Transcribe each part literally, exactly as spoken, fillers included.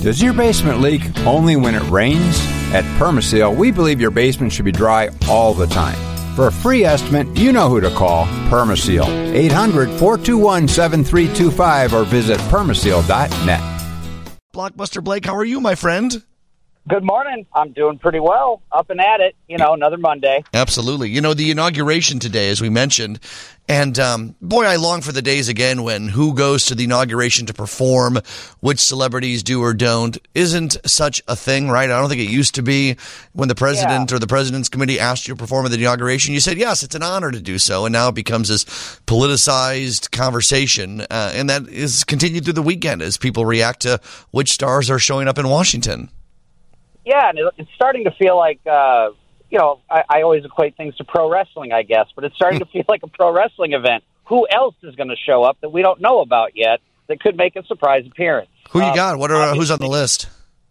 Does your basement leak only when it rains? At Permaseal, we believe your basement should be dry all the time. For a free estimate, you know who to call. Permaseal. eight hundred, four two one, seven three two five or visit permaseal dot net. Blockbuster Blake, how are you, my friend? Good morning. I'm doing pretty well. Up and at it. You know, another Monday. Absolutely. You know, the inauguration today, as we mentioned, and um, boy, I long for the days again when who goes to the inauguration to perform, which celebrities do or don't, isn't such a thing, right? I don't think it used to be when the president yeah. or the president's committee asked you to perform at the inauguration. You said, yes, it's an honor to do so, and now it becomes this politicized conversation, uh, and that is continued through the weekend as people react to which stars are showing up in Washington. Yeah, and it, it's starting to feel like, uh, you know, I, I always equate things to pro wrestling, I guess, but it's starting to feel like a pro wrestling event. Who else is going to show up that we don't know about yet that could make a surprise appearance? Who you um, got? What are who's on the list?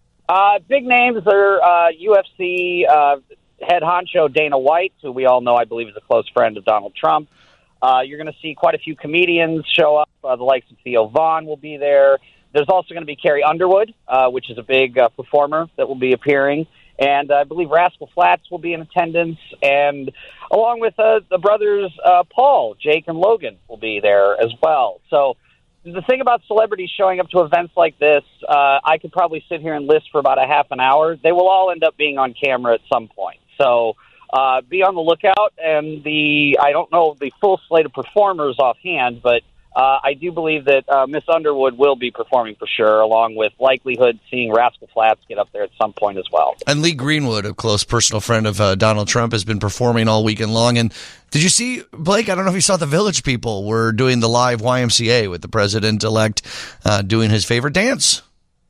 Uh, big names are uh, U F C uh, head honcho Dana White, who we all know, I believe, is a close friend of Donald Trump. Uh, you're going to see quite a few comedians show up. Uh, the likes of Theo Vaughn will be there. There's also going to be Carrie Underwood, uh, which is a big uh, performer that will be appearing. And I believe Rascal Flatts will be in attendance. And along with uh, the brothers uh, Paul, Jake, and Logan will be there as well. So the thing about celebrities showing up to events like this, uh, I could probably sit here and list for about a half an hour. They will all end up being on camera at some point. So uh, be on the lookout. And the I don't know the full slate of performers offhand, but Uh, I do believe that uh, Miss Underwood will be performing for sure, along with likelihood seeing Rascal Flatts get up there at some point as well. And Lee Greenwood, a close personal friend of uh, Donald Trump, has been performing all weekend long. And did you see, Blake, I don't know if you saw the Village People were doing the live Y M C A with the president-elect uh, doing his favorite dance.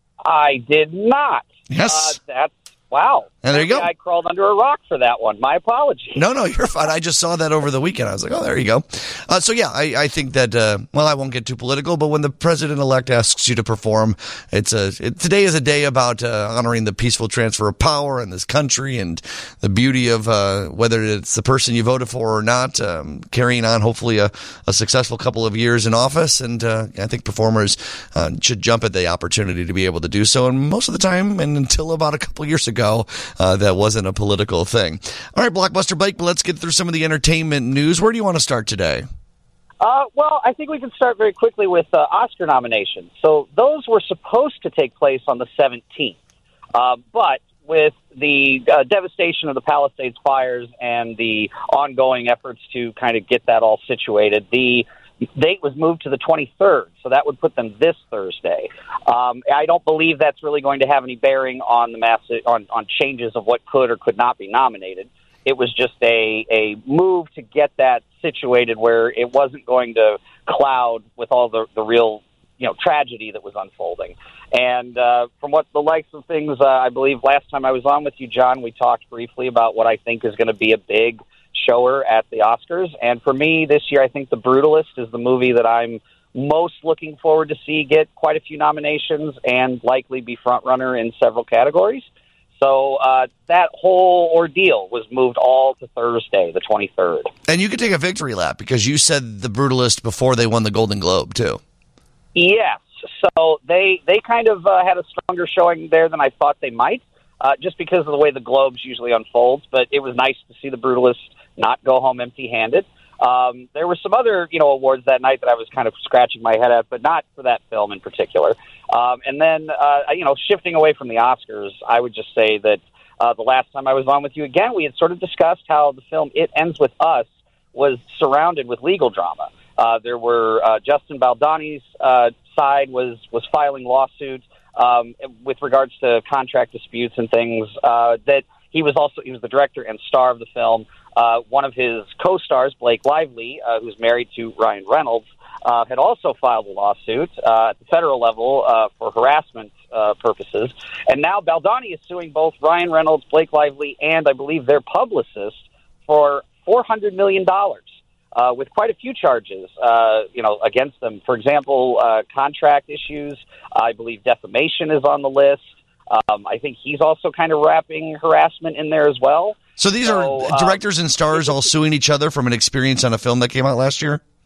I did not. Yes. Uh, that's, wow. And there you Maybe go. I crawled under a rock for that one. My apologies. No, no, you're fine. I just saw that over the weekend. I was like, oh, there you go. Uh, so, yeah, I, I think that, uh, well, I won't get too political, but when the president-elect asks you to perform, it's a, it, today is a day about uh, honoring the peaceful transfer of power in this country and the beauty of uh, whether it's the person you voted for or not, um, carrying on hopefully a, a successful couple of years in office. And uh, I think performers uh, should jump at the opportunity to be able to do so. And most of the time, and until about a couple years ago, uh, that wasn't a political thing. All right, Blockbuster Blake, let's get through some of the entertainment news. Where do you want to start today? Uh, well, I think we can start very quickly with uh, Oscar nominations. So those were supposed to take place on the seventeenth, uh, but with the uh, devastation of the Palisades fires and the ongoing efforts to kind of get that all situated, the date was moved to the twenty-third, so that would put them this Thursday. Um, I don't believe that's really going to have any bearing on the mass on, on changes of what could or could not be nominated. It was just a, a move to get that situated where it wasn't going to cloud with all the, the real you know tragedy that was unfolding. And uh, from what the likes of things, uh, I believe last time I was on with you, John, we talked briefly about what I think is going to be a big shower at the Oscars. And for me this year, I think The Brutalist is the movie that I'm most looking forward to see get quite a few nominations and likely be front runner in several categories. So uh, that whole ordeal was moved all to Thursday, the twenty-third. And you could take a victory lap because you said The Brutalist before they won the Golden Globe, too. Yes. So they, they kind of uh, had a stronger showing there than I thought they might, uh, just because of the way the Globes usually unfolds. But it was nice to see The Brutalist not go home empty-handed. Um, there were some other, you know, awards that night that I was kind of scratching my head at, but not for that film in particular. Um, and then, uh, you know, shifting away from the Oscars, I would just say that uh, the last time I was on with you again, we had sort of discussed how the film It Ends With Us was surrounded with legal drama. Uh, there were uh, Justin Baldoni's uh, side was was filing lawsuits um, with regards to contract disputes and things uh, that he was also he was the director and star of the film. Uh, one of his co-stars, Blake Lively, uh, who's married to Ryan Reynolds, uh, had also filed a lawsuit uh, at the federal level uh, for harassment uh, purposes. And now Baldoni is suing both Ryan Reynolds, Blake Lively, and I believe their publicist for four hundred million dollars. Uh, with quite a few charges, uh, you know, against them. For example, uh, contract issues. I believe defamation is on the list. Um, I think he's also kind of wrapping harassment in there as well. So these so, are directors um, and stars all suing each other from an experience on a film that came out last year?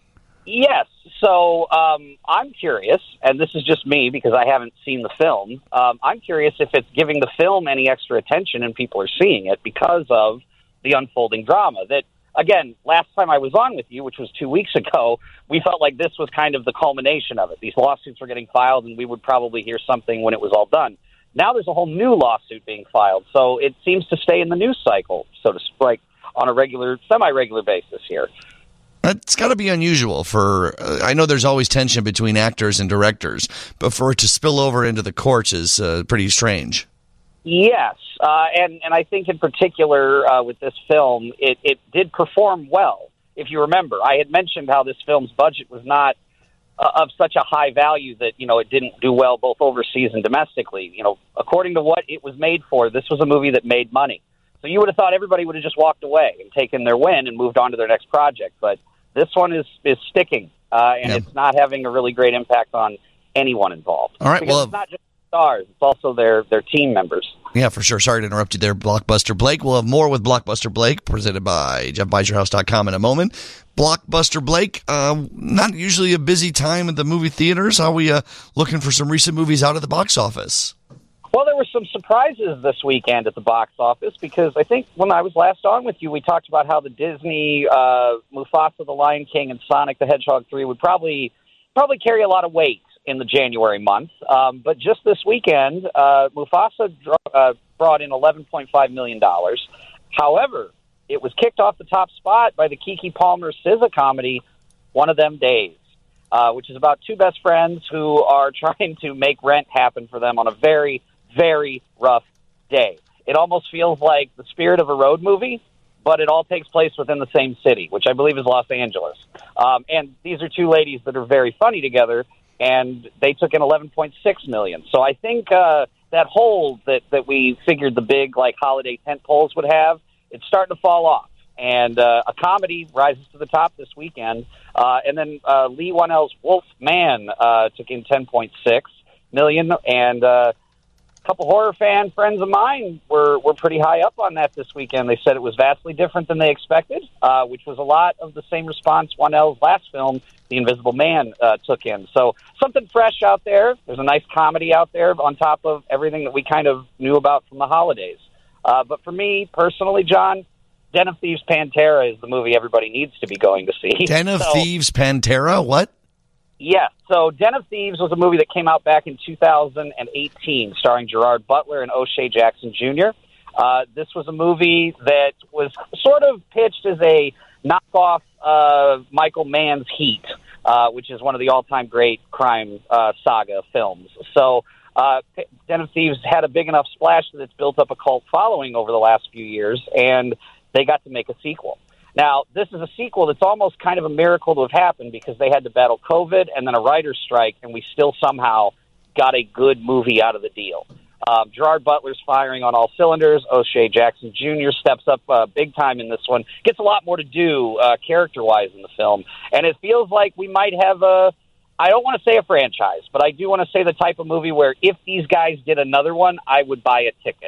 Yes. So um, I'm curious, and this is just me because I haven't seen the film. Um, I'm curious if it's giving the film any extra attention and people are seeing it because of the unfolding drama. That, again, last time I was on with you, which was two weeks ago, we felt like this was kind of the culmination of it. These lawsuits were getting filed, and we would probably hear something when it was all done. Now there's a whole new lawsuit being filed, so it seems to stay in the news cycle, so to speak, on a regular, semi-regular basis here. It's got to be unusual for, uh, I know there's always tension between actors and directors, but for it to spill over into the courts is uh, pretty strange. Yes, uh, and, and I think in particular uh, with this film, it, it did perform well. If you remember, I had mentioned how this film's budget was not uh, of such a high value that, you know, it didn't do well both overseas and domestically. You know, according to what it was made for, this was a movie that made money. So you would have thought everybody would have just walked away and taken their win and moved on to their next project, but this one is, is sticking, uh, and yeah. It's not having a really great impact on anyone involved. All right, because well, it's not just stars; it's also their their team members. Yeah, for sure. Sorry to interrupt you there, Blockbuster Blake. We'll have more with Blockbuster Blake, presented by Jeff Buys Your House dot com in a moment. Blockbuster Blake, uh, not usually a busy time at the movie theaters. How are we uh, looking for some recent movies out at the box office? Well, there were some surprises this weekend at the box office because I think when I was last on with you, we talked about how the Disney uh, Mufasa, the Lion King, and Sonic the Hedgehog three would probably probably carry a lot of weight in the January month. Um, but just this weekend, uh, Mufasa dro- uh, brought in eleven point five million dollars. However, it was kicked off the top spot by the Keke Palmer S Z A comedy, One of Them Days, uh, which is about two best friends who are trying to make rent happen for them on a very very rough day. It almost feels like the spirit of a road movie, but it all takes place within the same city, which I believe is Los Angeles. Um, and these are two ladies that are very funny together, and they took in eleven point six million dollars. So I think uh, that hold that, that we figured the big like holiday tent poles would have, it's starting to fall off. And uh, a comedy rises to the top this weekend. Uh, and then uh, Lee Whannell's Wolf Man uh, took in ten point six million dollars, and uh, couple horror fan friends of mine were, were pretty high up on that this weekend. They said it was vastly different than they expected, uh, which was a lot of the same response Whannell's last film, The Invisible Man, uh, took in. So something fresh out there. There's a nice comedy out there on top of everything that we kind of knew about from the holidays. Uh, but for me, personally, John, Den of Thieves Pantera is the movie everybody needs to be going to see. Den of so, Thieves Pantera? What? Yes. So Den of Thieves was a movie that came out back in two thousand eighteen, starring Gerard Butler and O'Shea Jackson Junior Uh, this was a movie that was sort of pitched as a knockoff uh, Michael Mann's Heat, uh, which is one of the all-time great crime uh, saga films. So uh, Den of Thieves had a big enough splash that it's built up a cult following over the last few years, and they got to make a sequel. Now, this is a sequel that's almost kind of a miracle to have happened because they had to battle COVID and then a writer's strike, and we still somehow got a good movie out of the deal. Um, Gerard Butler's firing on all cylinders. O'Shea Jackson Junior steps up uh, big time in this one. Gets a lot more to do uh, character-wise in the film. And it feels like we might have a, I don't want to say a franchise, but I do want to say the type of movie where if these guys did another one, I would buy a ticket.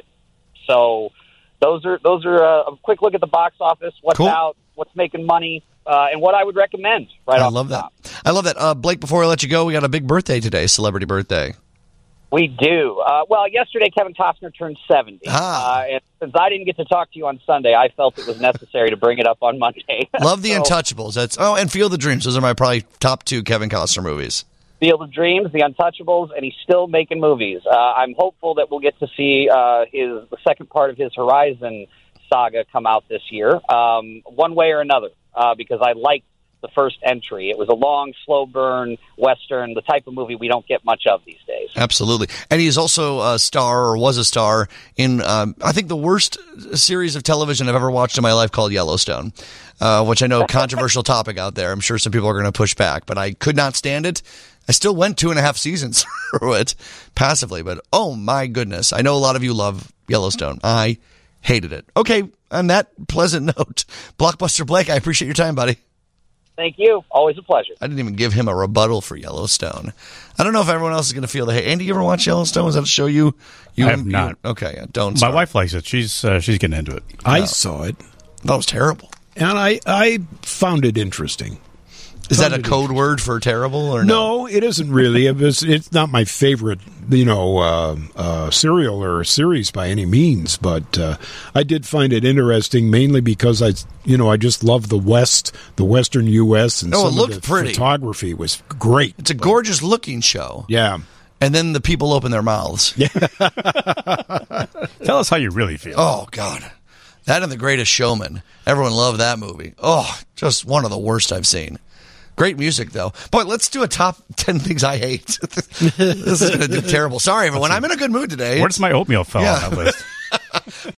So those are those are uh, a quick look at the box office, what's cool. out, what's making money, uh, and what I would recommend right I off love the that. top. I love that. Uh, Blake, before I let you go, we got a big birthday today, celebrity birthday. We do. Uh, well, yesterday Kevin Costner turned seventy. Ah. Uh, and since I didn't get to talk to you on Sunday, I felt it was necessary to bring it up on Monday. Love The so, Untouchables. That's oh, and Field of Dreams. Those are my probably top two Kevin Costner movies. Field of Dreams, The Untouchables, and he's still making movies. Uh, I'm hopeful that we'll get to see uh, his the second part of his Horizon saga come out this year, um, one way or another, uh, because I liked the first entry. It was a long, slow burn Western, the type of movie we don't get much of these days. Absolutely. And he's also a star, or was a star, in, um, I think, the worst series of television I've ever watched in my life called Yellowstone, uh, which I know, controversial topic out there. I'm sure some people are going to push back, but I could not stand it. I still went two and a half seasons through it passively, but oh my goodness. I know a lot of you love Yellowstone. I hated it. Okay, on that pleasant note, Blockbuster Blake, I appreciate your time, buddy. Thank you. Always a pleasure. I didn't even give him a rebuttal for Yellowstone. I don't know if everyone else is going to feel the hate. Andy, you ever watch Yellowstone? Was that a show you? you I have not. You, okay, yeah, don't. My start. wife likes it. She's uh, she's getting into it. I saw it. That was terrible. And I, I found it interesting. Is that a code word for terrible or no? No, it isn't really. It was, it's not my favorite, you know, uh, uh, serial or series by any means, but uh, I did find it interesting mainly because I, you know, I just love the West, the Western U S and Oh, some it looked of the pretty. photography was great. It's a gorgeous looking show. Yeah. And then the people open their mouths. Yeah. Tell us how you really feel. Oh, God. That and The Greatest Showman. Everyone loved that movie. Oh, just one of the worst I've seen. Great music, though. Boy, let's do a top ten things I hate. This is going to do terrible. Sorry, everyone. I'm in a good mood today. Where does my oatmeal fall Yeah. on that list?